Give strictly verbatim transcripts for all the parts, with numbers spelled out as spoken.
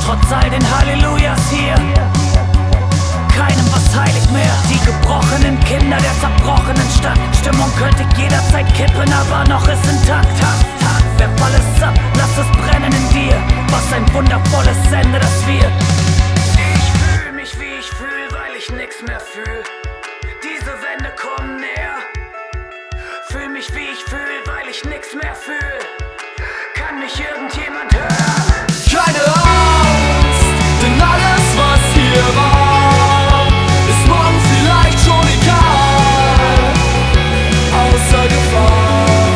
trotz all den Hallelujahs hier keinem was heilig mehr. Die gebrochenen Kinder der zerbrochenen Stadt. Stimmung könnte jederzeit kippen, aber noch ist intakt. Tag, Tag, werf alles ab, lass es brennen in dir. Was ein wundervolles Ende, das wir. Ich fühl mich wie ich fühl, weil ich nix mehr fühl. Diese Wände kommen näher. Fühl mich wie ich fühl, weil ich nix mehr fühl. Kann mich irgendjemand hören? Keine Angst, denn alles was hier war, ist morgen vielleicht schon egal, außer Gefahr.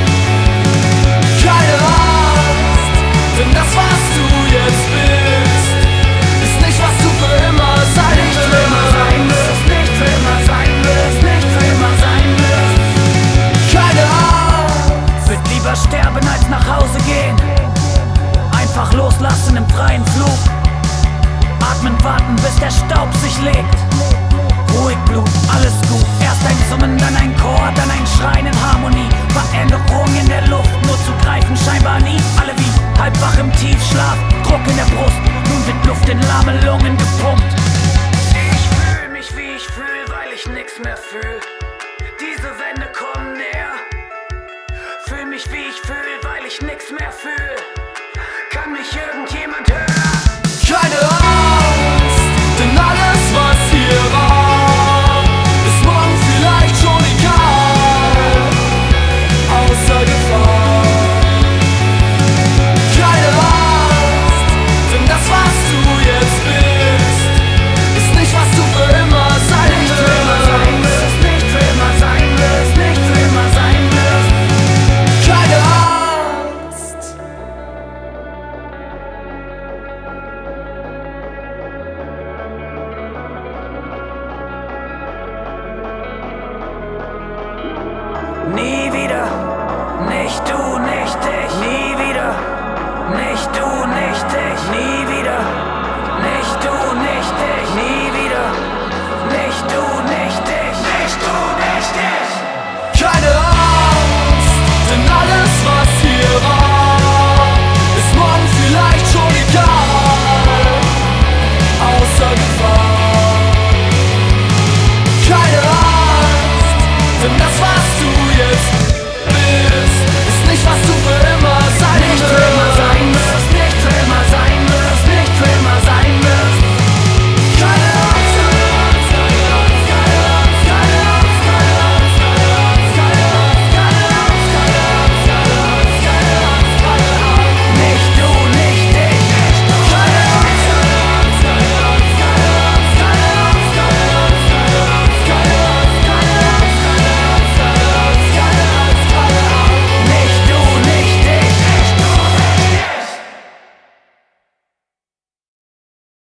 Keine Angst, denn das was du jetzt bist, ist nicht was du für immer sein Nicht für immer sein wirst, nicht für immer sein wirst, nicht für immer sein wirst. Keine Angst, Würd lieber sterben als nach Hause gehen. Einfach loslassen im freien Flug. Atmen, warten, bis der Staub sich legt. Ruhig Blut, alles gut. Erst ein Summen, dann ein Chor, dann ein Schreien in Harmonie. Veränderung in der Luft, nur zu greifen scheinbar nie. Alle wie halb wach im Tiefschlaf, Druck in der Brust. Nun wird Luft in lahme Lungen gepumpt. Ich fühl mich wie ich fühl, weil ich nix mehr fühl. Diese Wände kommen näher. Fühl mich wie ich fühl, weil ich nix mehr fühl. Kann mich irgendjemand hören? keine Angst, denn alles was hier war, ist morgen vielleicht schon egal, außer Gefahr. Keine Angst, denn das was du jetzt bist, ist nicht was du für immer sein Nicht für immer sein wirst, nicht für immer sein wirst, nicht für immer sein wirst. Keine Angst. Nie wieder, nicht du, nicht ich.